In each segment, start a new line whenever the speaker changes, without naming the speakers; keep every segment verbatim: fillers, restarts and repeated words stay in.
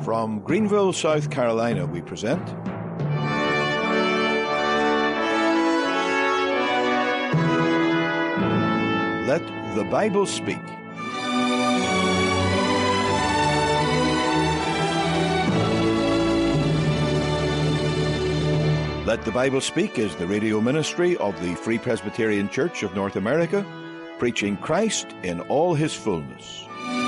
From Greenville, South Carolina, we present Let the Bible Speak. Let the Bible Speak is the radio ministry of the Free Presbyterian Church of North America, preaching Christ in all his fullness.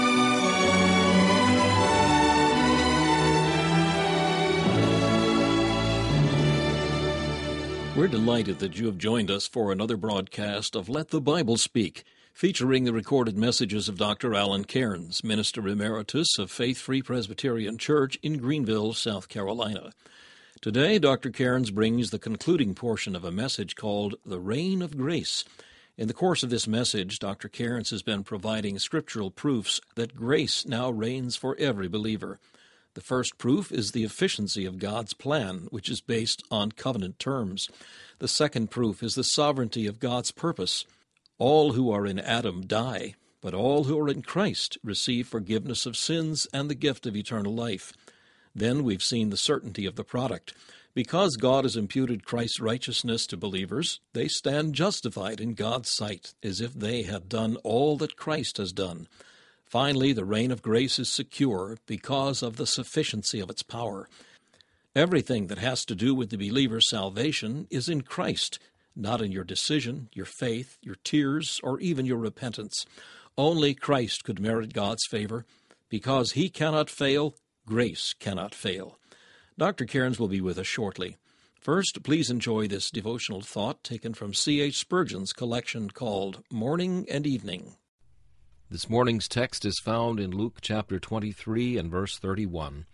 We're delighted that you have joined us for another broadcast of Let the Bible Speak, featuring the recorded messages of Doctor Alan Cairns, Minister Emeritus of Faith Free Presbyterian Church in Greenville, South Carolina. Today, Doctor Cairns brings the concluding portion of a message called The Reign of Grace. In the course of this message, Doctor Cairns has been providing scriptural proofs that grace now reigns for every believer. The first proof is the efficiency of God's plan, which is based on covenant terms. The second proof is the sovereignty of God's purpose. All who are in Adam die, but all who are in Christ receive forgiveness of sins and the gift of eternal life. Then we've seen the certainty of the product. Because God has imputed Christ's righteousness to believers, they stand justified in God's sight, as if they had done all that Christ has done. Finally, the reign of grace is secure because of the sufficiency of its power. Everything that has to do with the believer's salvation is in Christ, not in your decision, your faith, your tears, or even your repentance. Only Christ could merit God's favor. Because he cannot fail, grace cannot fail. Doctor Cairns will be with us shortly. First, please enjoy this devotional thought taken from C H Spurgeon's collection called Morning and Evening.
This morning's text is found in Luke chapter twenty-three and verse thirty-one.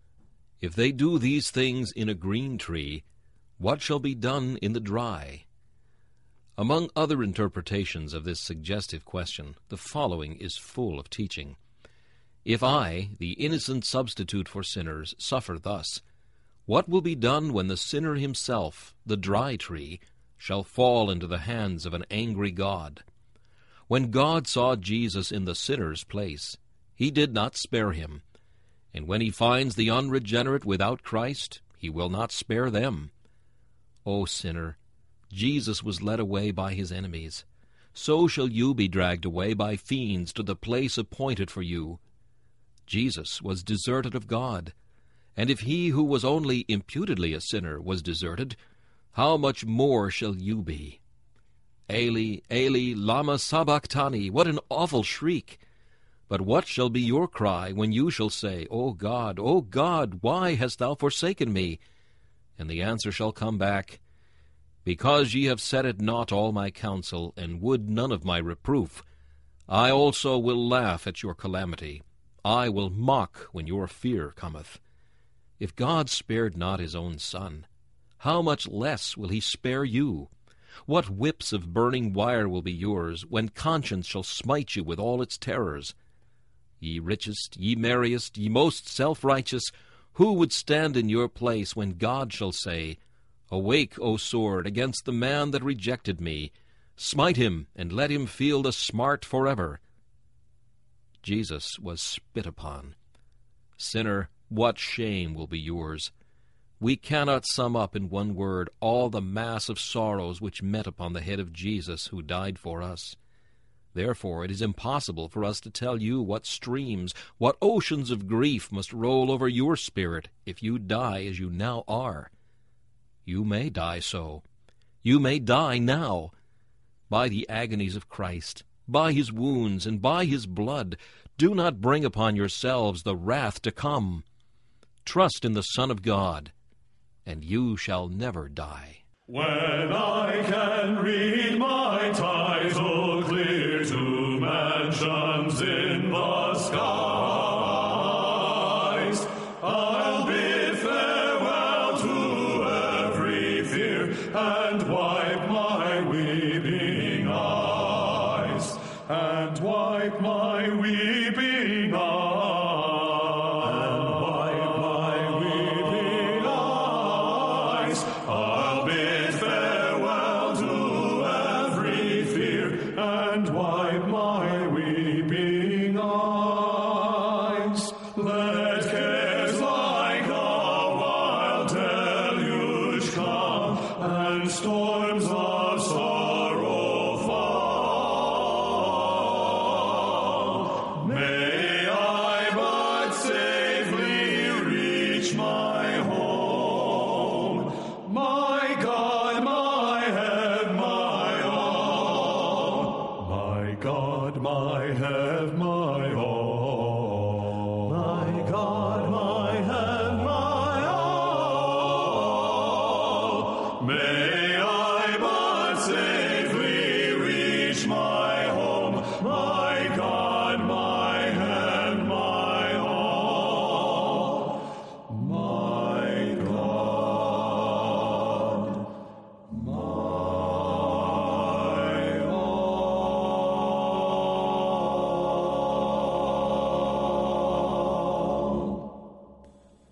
If they do these things in a green tree, what shall be done in the dry? Among other interpretations of this suggestive question, the following is full of teaching. If I, the innocent substitute for sinners, suffer thus, what will be done when the sinner himself, the dry tree, shall fall into the hands of an angry God? When God saw Jesus in the sinner's place, he did not spare him. And when he finds the unregenerate without Christ, he will not spare them. O sinner, Jesus was led away by his enemies. So shall you be dragged away by fiends to the place appointed for you. Jesus was deserted of God. And if he who was only imputedly a sinner was deserted, how much more shall you be? Eli, Eli, lama sabachthani, what an awful shriek! But what shall be your cry when you shall say, O God, O God, why hast thou forsaken me? And the answer shall come back, Because ye have set at naught all my counsel, and would none of my reproof, I also will laugh at your calamity. I will mock when your fear cometh. If God spared not his own Son, how much less will he spare you? What whips of burning wire will be yours, when conscience shall smite you with all its terrors? Ye richest, ye merriest, ye most self-righteous, who would stand in your place when God shall say, Awake, O sword, against the man that rejected me. Smite him, and let him feel the smart forever. Jesus was spit upon. Sinner, what shame will be yours? We cannot sum up in one word all the mass of sorrows which met upon the head of Jesus who died for us. Therefore it is impossible for us to tell you what streams, what oceans of grief must roll over your spirit if you die as you now are. You may die so. You may die now. By the agonies of Christ, by his wounds, and by his blood, do not bring upon yourselves the wrath to come. Trust in the Son of God, and you shall never die.
When I can read my title clear to mansions in the skies, I'll bid farewell to every fear and wipe my weeping eyes, and wipe my weeping eyes. And wipe my weeping eyes. Let cares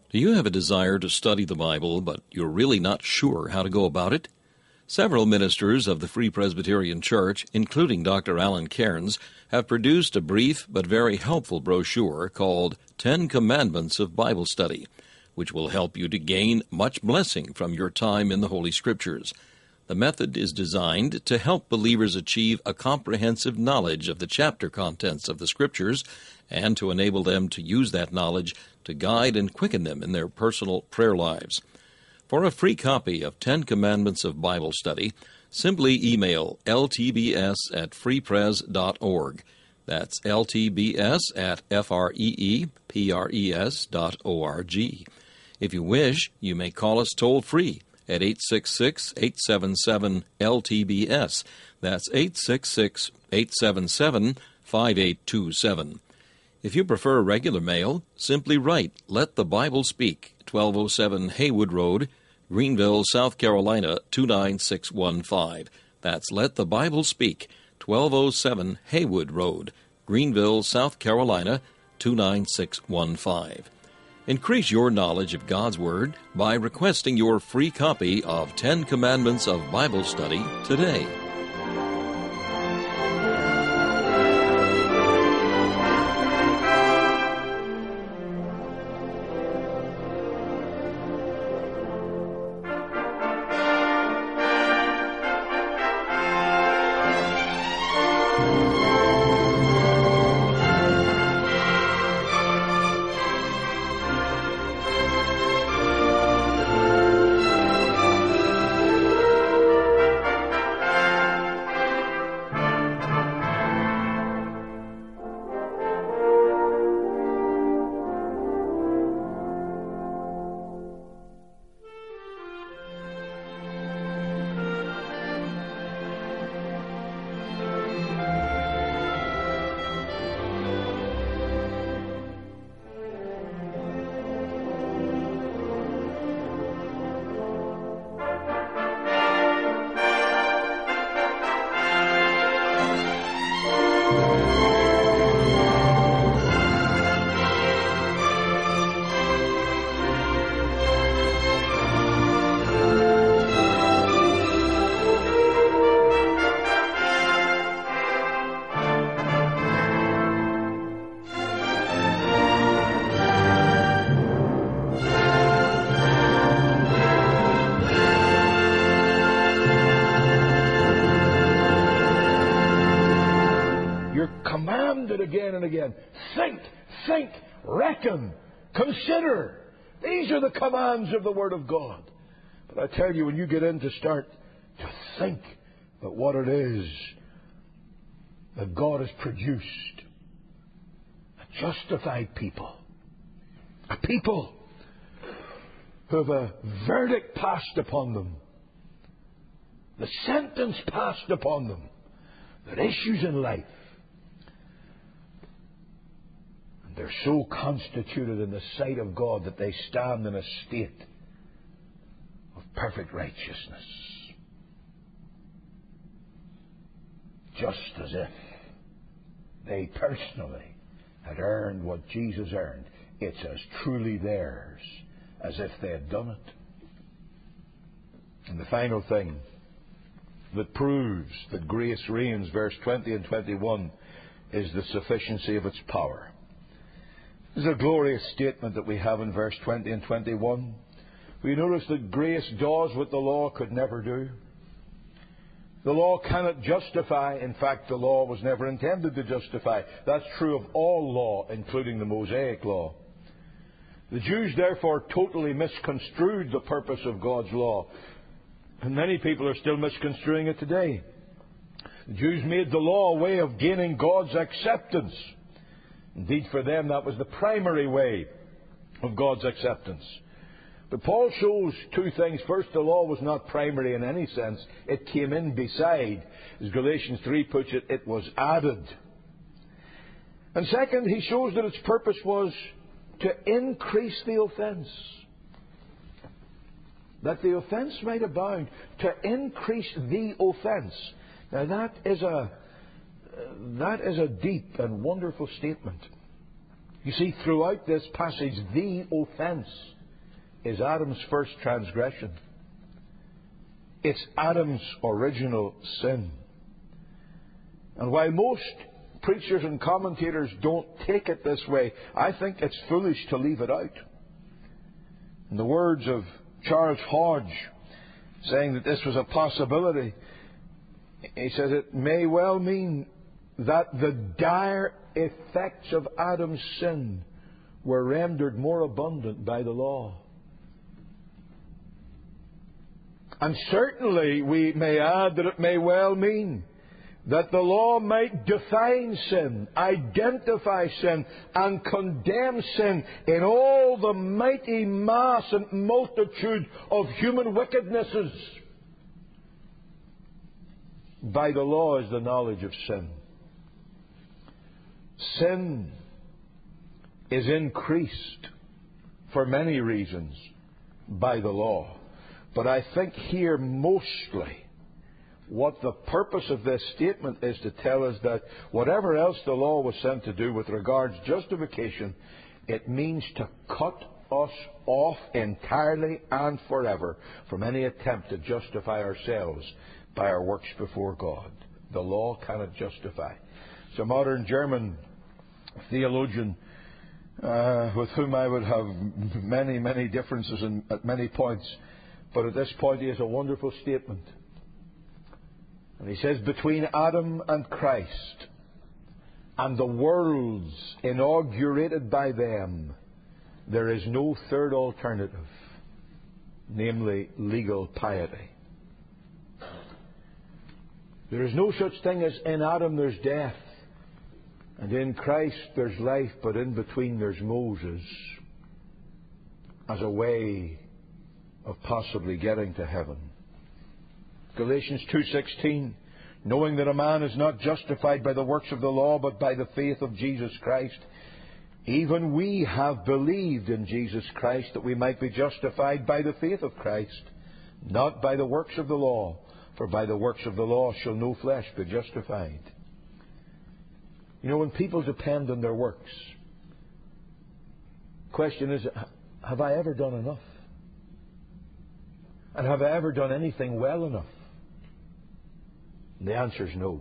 Do you have a desire to study the Bible, but you're really not sure how to go about it? Several ministers of the Free Presbyterian Church, including Doctor Alan Cairns, have produced a brief but very helpful brochure called Ten Commandments of Bible Study, which will help you to gain much blessing from your time in the Holy Scriptures. The method is designed to help believers achieve a comprehensive knowledge of the chapter contents of the Scriptures and to enable them to use that knowledge to guide and quicken them in their personal prayer lives. For a free copy of Ten Commandments of Bible Study, simply email l t b s at free pres dot org. That's l t b s at free-pres dot org. If you wish, you may call us toll-free at eight six six, eight seven seven, L T B S. That's eight six six, eight seven seven, five eight two seven. If you prefer regular mail, simply write Let the Bible Speak, twelve oh seven Haywood Road, Greenville, South Carolina, two nine six one five. That's Let the Bible Speak, twelve oh seven Haywood Road, Greenville, South Carolina, two nine six one five. Increase your knowledge of God's Word by requesting your free copy of Ten Commandments of Bible Study today.
Again and again. Think, think, reckon, consider. These are the commands of the Word of God. But I tell you, when you get in to start to think about what it is that God has produced, a justified people, a people who have a verdict passed upon them, the sentence passed upon them, that issues in life. They're so constituted in the sight of God that they stand in a state of perfect righteousness. Just as if they personally had earned what Jesus earned. It's as truly theirs as if they had done it. And the final thing that proves that grace reigns, verse twenty and twenty-one, is the sufficiency of its power. This is a glorious statement that we have in verse twenty and twenty-one. We notice that grace does what the law could never do. The law cannot justify. In fact, the law was never intended to justify. That's true of all law, including the Mosaic law. The Jews, therefore, totally misconstrued the purpose of God's law. And many people are still misconstruing it today. The Jews made the law a way of gaining God's acceptance. Indeed, for them, that was the primary way of God's acceptance. But Paul shows two things. First, the law was not primary in any sense. It came in beside. As Galatians three puts it, it was added. And second, he shows that its purpose was to increase the offense. That the offense might abound. To increase the offense. Now that is a... That is a deep and wonderful statement. You see, throughout this passage, the offense is Adam's first transgression. It's Adam's original sin. And while most preachers and commentators don't take it this way, I think it's foolish to leave it out. In the words of Charles Hodge, saying that this was a possibility, he says it may well mean that the dire effects of Adam's sin were rendered more abundant by the law. And certainly we may add that it may well mean that the law might define sin, identify sin, and condemn sin in all the mighty mass and multitude of human wickednesses. By the law is the knowledge of sin. Sin is increased for many reasons by the law. But I think here mostly what the purpose of this statement is to tell us that whatever else the law was sent to do with regards to justification, it means to cut us off entirely and forever from any attempt to justify ourselves by our works before God. The law cannot justify. So a modern German theologian uh, with whom I would have many, many differences in, at many points, but at this point he has a wonderful statement. And he says, between Adam and Christ and the worlds inaugurated by them, there is no third alternative, namely legal piety. There is no such thing as in Adam there's death, and in Christ there's life, but in between there's Moses as a way of possibly getting to heaven. Galatians two sixteen, knowing that a man is not justified by the works of the law, but by the faith of Jesus Christ, even we have believed in Jesus Christ, that we might be justified by the faith of Christ, not by the works of the law. For by the works of the law shall no flesh be justified. You know, when people depend on their works, the question is, have I ever done enough? And have I ever done anything well enough? And the answer is no.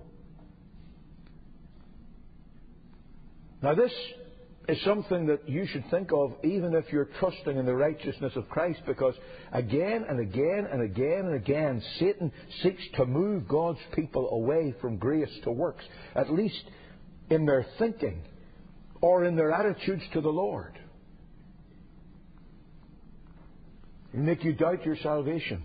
Now this is something that you should think of even if you're trusting in the righteousness of Christ, because again and again and again and again Satan seeks to move God's people away from grace to works, at least in their thinking or in their attitudes to the Lord. He'll make you doubt your salvation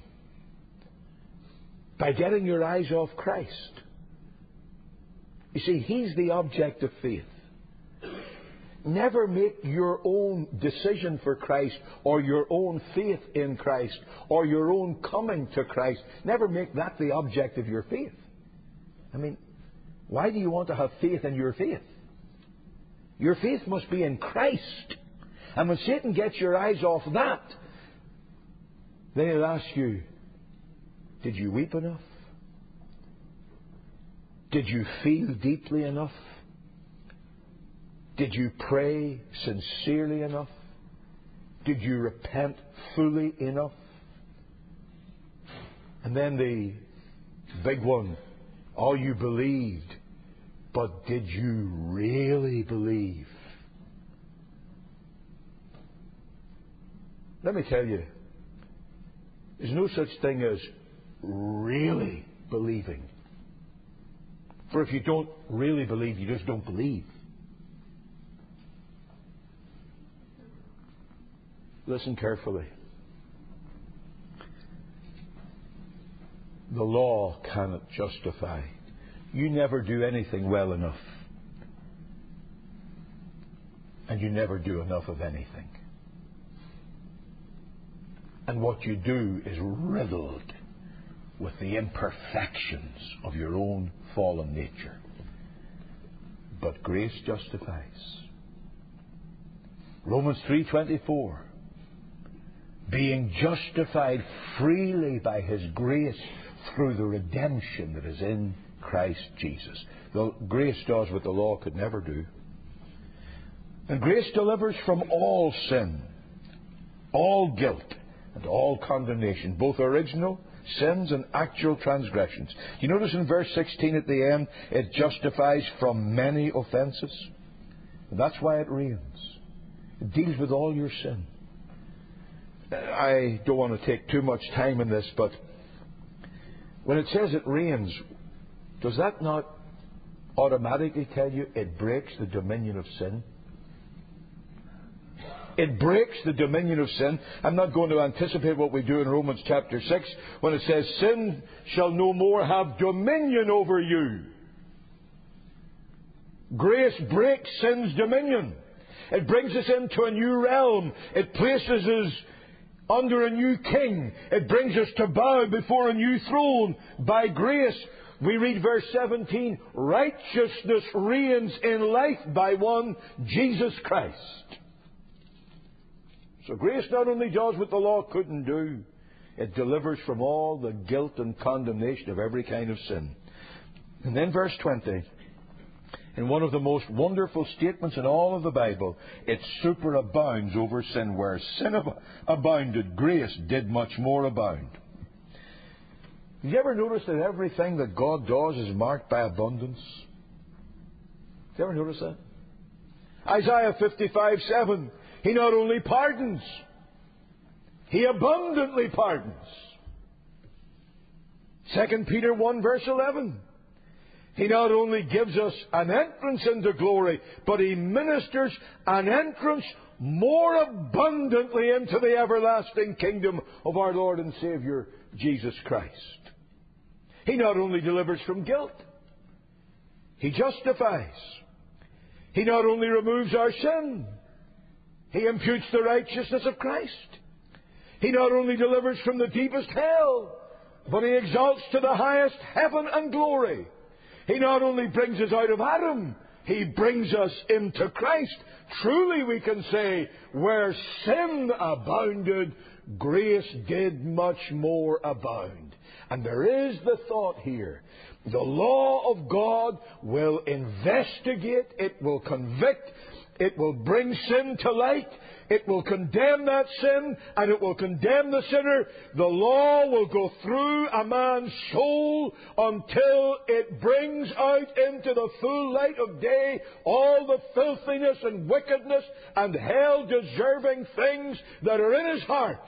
by getting your eyes off Christ. You see, He's the object of faith. Never make your own decision for Christ or your own faith in Christ or your own coming to Christ. Never make that the object of your faith. I mean, why do you want to have faith in your faith? Your faith must be in Christ. And when Satan gets your eyes off that, then he'll ask you, did you weep enough? Did you feel deeply enough? Did you pray sincerely enough? Did you repent fully enough? And then the big one, oh, you believed, but did you really believe? Let me tell you, there's no such thing as really believing. For if you don't really believe, you just don't believe. Listen carefully. The law cannot justify. You never do anything well enough. And you never do enough of anything. And what you do is riddled with the imperfections of your own fallen nature. But grace justifies. Romans three twenty-four. Being justified freely by His grace through the redemption that is in Christ Jesus. The grace does what the law could never do. And grace delivers from all sin. all guilt and all condemnation, both original sins and actual transgressions. You notice in verse sixteen at the end, it justifies from many offences. That's why it reigns. It deals with all your sin. I don't want to take too much time in this, but when it says it reigns, does that not automatically tell you it breaks the dominion of sin? It breaks the dominion of sin. I'm not going to anticipate what we do in Romans chapter six when it says, sin shall no more have dominion over you. Grace breaks sin's dominion. It brings us into a new realm. It places us under a new king. It brings us to bow before a new throne. By grace, we read verse seventeen, righteousness reigns in life by one, Jesus Christ. So grace not only does what the law couldn't do, it delivers from all the guilt and condemnation of every kind of sin. And then verse twenty, in one of the most wonderful statements in all of the Bible, it superabounds over sin. Where sin ab- abounded, grace did much more abound. Have you ever noticed that everything that God does is marked by abundance? Have you ever noticed that? Isaiah fifty-five seven, He not only pardons, He abundantly pardons. Second Peter one verse eleven, He not only gives us an entrance into glory, but He ministers an entrance more abundantly into the everlasting kingdom of our Lord and Savior, Jesus Christ. He not only delivers from guilt, He justifies. He not only removes our sin, He imputes the righteousness of Christ. He not only delivers from the deepest hell, but He exalts to the highest heaven and glory. He not only brings us out of Adam, He brings us into Christ. Truly we can say, where sin abounded, grace did much more abound. And there is the thought here. The law of God will investigate, it will convict, it will bring sin to light, it will condemn that sin, and it will condemn the sinner. The law will go through a man's soul until it brings out into the full light of day all the filthiness and wickedness and hell-deserving things that are in his heart.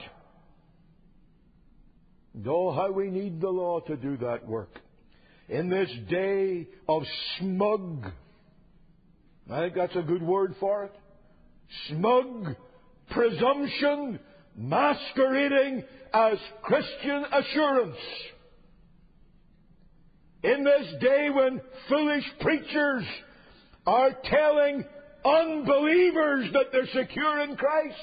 And oh, how we need the law to do that work. In this day of smug, I think that's a good word for it, smug presumption masquerading as Christian assurance. In this day when foolish preachers are telling unbelievers that they're secure in Christ,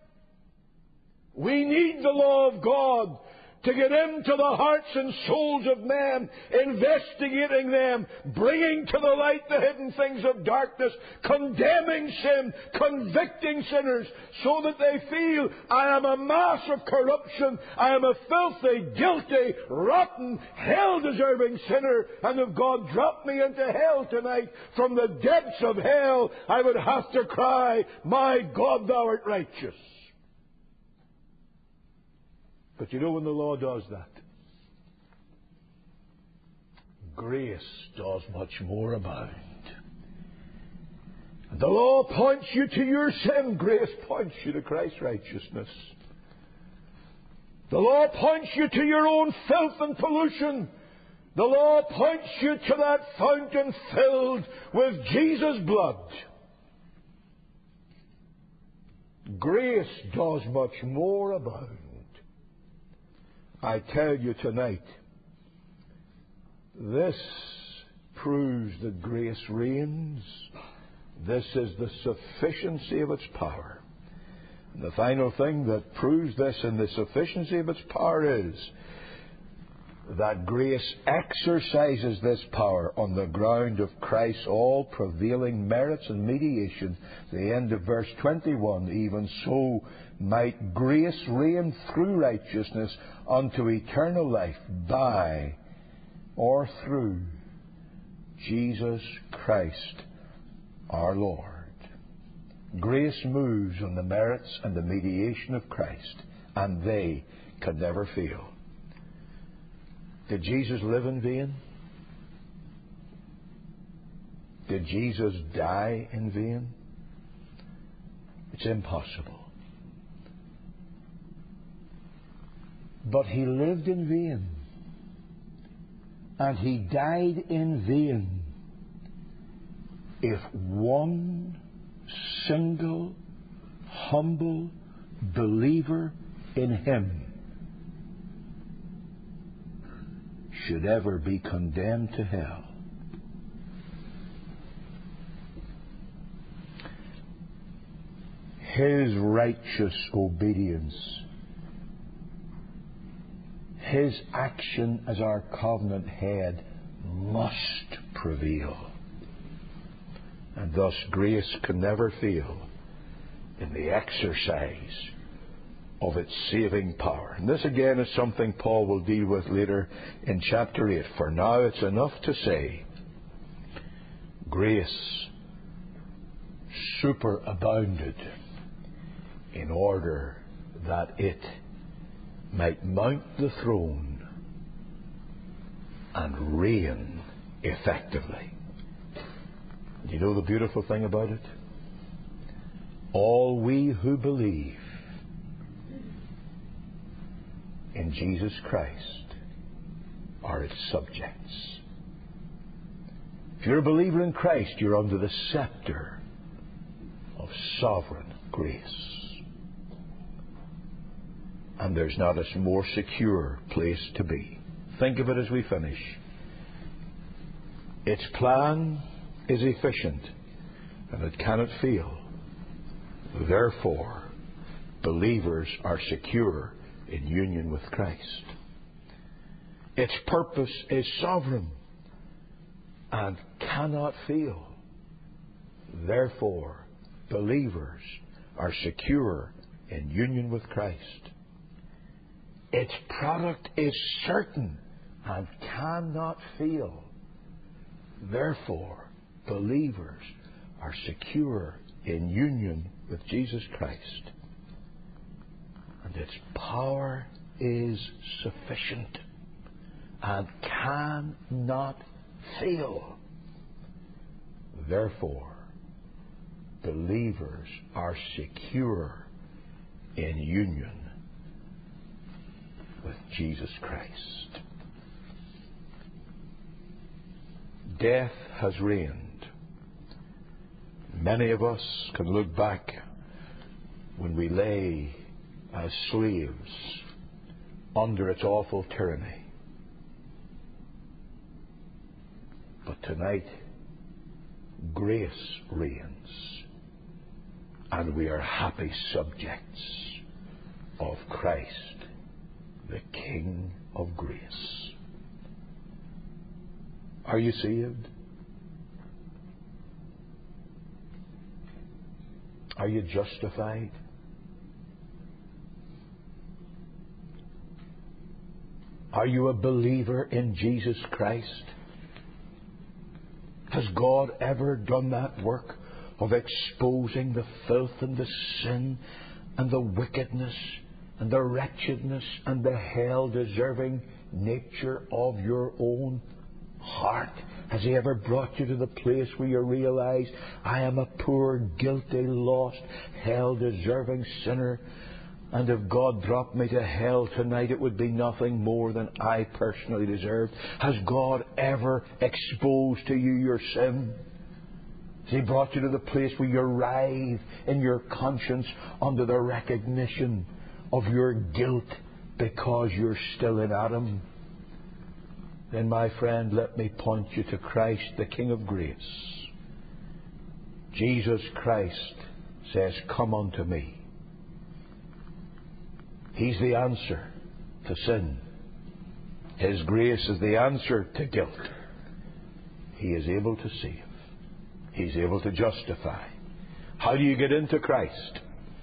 we need the law of God to get into the hearts and souls of men, investigating them, bringing to the light the hidden things of darkness, condemning sin, convicting sinners, so that they feel, I am a mass of corruption, I am a filthy, guilty, rotten, hell-deserving sinner, and if God dropped me into hell tonight, from the depths of hell, I would have to cry, my God, thou art righteous. But you know when the law does that, grace does much more abound. The law points you to your sin. Grace points you to Christ's righteousness. The law points you to your own filth and pollution. The law points you to that fountain filled with Jesus' blood. Grace does much more abound. I tell you tonight, this proves that grace reigns. This is the sufficiency of its power. And the final thing that proves this and the sufficiency of its power is that grace exercises this power on the ground of Christ's all-prevailing merits and mediation. The end of verse twenty-one, even so might grace reign through righteousness unto eternal life by or through Jesus Christ our Lord. Grace moves on the merits and the mediation of Christ, and they can never fail. Did Jesus live in vain? Did Jesus die in vain? It's impossible. But he lived in vain, and he died in vain if one single, humble believer in him should ever be condemned to hell. His righteous obedience, his action as our covenant head must prevail. And thus grace can never fail in the exercise of its saving power. And this again is something Paul will deal with later in chapter eight. For now it's enough to say, grace superabounded in order that it might mount the throne and reign effectively. Do you know the beautiful thing about it? All we who believe in Jesus Christ are its subjects. If you're a believer in Christ, you're under the scepter of sovereign grace. And there's not a more secure place to be. Think of it as we finish. Its plan is efficient, and it cannot fail. Therefore, believers are secure in union with Christ. Its purpose is sovereign and cannot fail. Therefore, believers are secure in union with Christ. Its product is certain and cannot fail. Therefore, believers are secure in union with Jesus Christ. And its power is sufficient and cannot fail. Therefore, believers are secure in union with Jesus Christ. Death has reigned. Many of us can look back when we lay as slaves under its awful tyranny. But tonight, grace reigns, and we are happy subjects of Christ, the King of grace. Are you saved? Are you justified? Are you a believer in Jesus Christ? Has God ever done that work of exposing the filth and the sin and the wickedness and the wretchedness and the hell-deserving nature of your own heart? Has He ever brought you to the place where you realize, I am a poor, guilty, lost, hell-deserving sinner, and if God dropped me to hell tonight, it would be nothing more than I personally deserved? Has God ever exposed to you your sin? Has He brought you to the place where you writhe in your conscience under the recognition of your guilt because you're still in Adam? Then, my friend, let me point you to Christ, the King of grace. Jesus Christ says, come unto me. He's the answer to sin. His grace is the answer to guilt. He is able to save. He's able to justify. How do you get into Christ?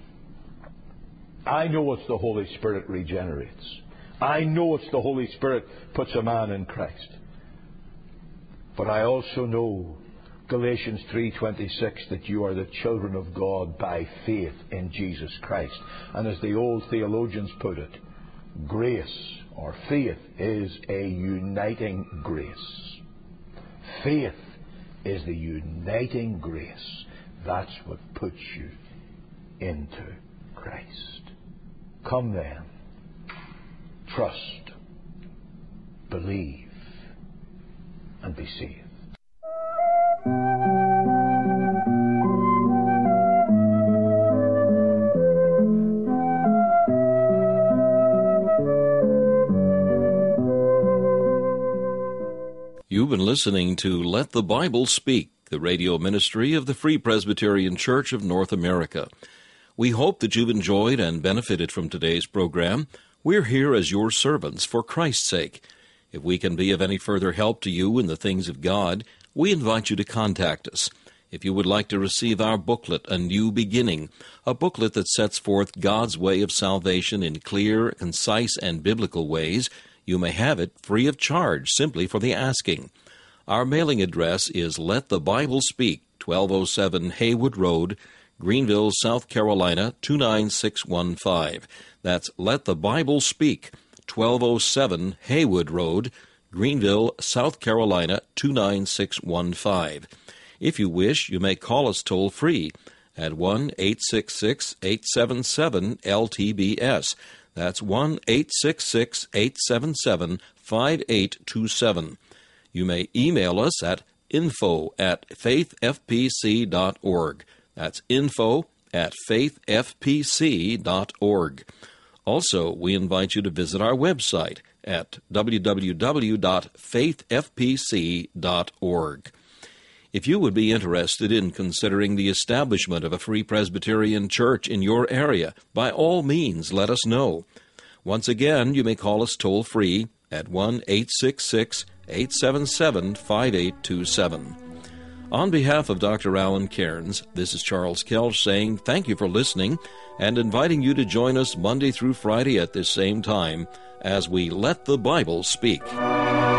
I know it's the Holy Spirit regenerates. I know it's the Holy Spirit puts a man in Christ. But I also know Galatians three twenty-six, that you are the children of God by faith in Jesus Christ. And as the old theologians put it, grace or faith is a uniting grace. Faith is the uniting grace. That's what puts you into Christ. Come then, trust, believe, and be saved.
You've been listening to Let the Bible Speak, the radio ministry of the Free Presbyterian Church of North America. We hope that you've enjoyed and benefited from today's program. We're here as your servants for Christ's sake. If we can be of any further help to you in the things of God, we invite you to contact us. If you would like to receive our booklet, A New Beginning, a booklet that sets forth God's way of salvation in clear, concise, and biblical ways, you may have it free of charge simply for the asking. Our mailing address is Let the Bible Speak, twelve oh seven Haywood Road, Greenville, South Carolina, two nine six one five. That's Let the Bible Speak, twelve oh seven Haywood Road, Greenville, South Carolina, two nine six one five. If you wish, you may call us toll-free at one eight six six, eight seven seven, L T B S. That's one eight six six, eight seven seven, five eight two seven. You may email us at info at faith f p c dot org. That's info at faith f p c dot org. Also, we invite you to visit our website at w w w dot faith f p c dot org. If you would be interested in considering the establishment of a Free Presbyterian Church in your area, by all means let us know. Once again, you may call us toll-free at one eight six six, eight seven seven, five eight two seven. On behalf of Doctor Alan Cairns, this is Charles Kelch saying thank you for listening and inviting you to join us Monday through Friday at this same time as we Let the Bible Speak.